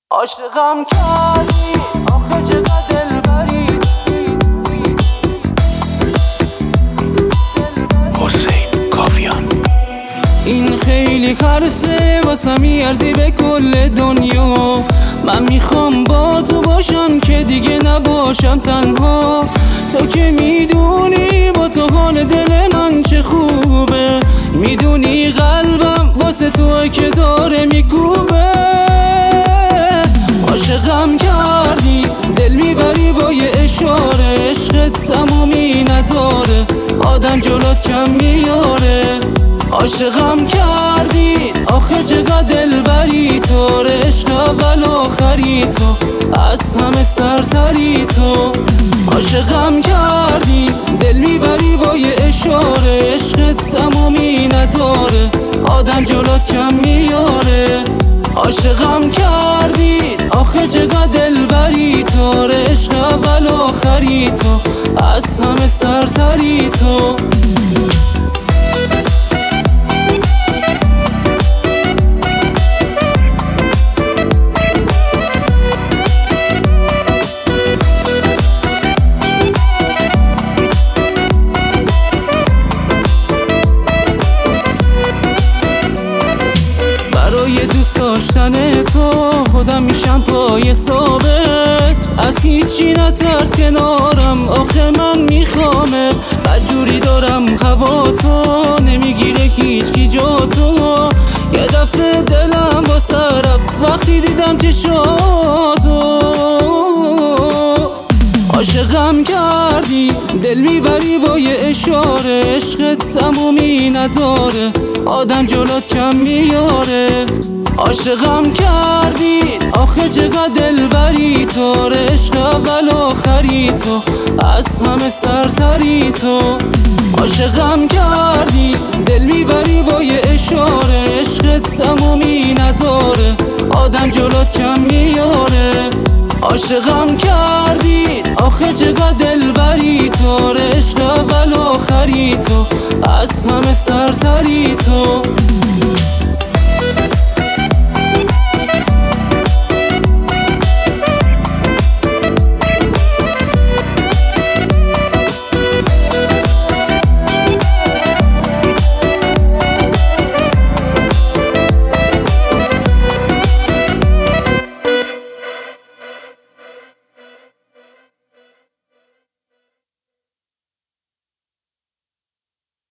عاشقم کردی آخه چقدر دلبری. حسین کاویان. این خیلی حرفه واسه میارزی به کل دنیا. من میخوام با تو باشم که دیگه نباشم تنها. تو که میدونی با تو حال دل من چه خوبه، میدونی قلبم واسه تو که داره میکوبه. عاشقم کردی دل میبری با یه اشاره، عشقت تمومی نداره آدم جلوت کم میاره. عاشقم کردی آخه چقدر دلبری تو، عشق اول آخری تو، از همه سرتری تو. عاشقم کردی دل میبری با یه اشاره، عشقت تمومی نداره آدم جلوت کم میاره. عاشقم کردی آخه چقدر دلبری تو، عشق اول آخری تو، از همه سرتری تو. برای دوست داشتن تو خودم میشم پای ثابت، از هیچی نترس کنارم آخه من میخوامت. بدجوری دارم هوا تو، نمیگیره هیچکی جا تو. یه دفعه دلم با رفت وقتی دیدم چشاتو. عاشقم کردی دل میبری با یه اشاره، عشقت تمومی نداره آدم جلوت کم میاره. عاشقم کردی آخه چقدر دلبری تو، عشق اول آخری تو، از همه سرتری تو. عاشقم کردی دل میبری با یه اشاره، عشقت تمومی نداره آدم جلوت کم میاره. عاشقم کردی آخه چقدر دلبری تو، عشق اول آخری تو، از همه سرتری تو.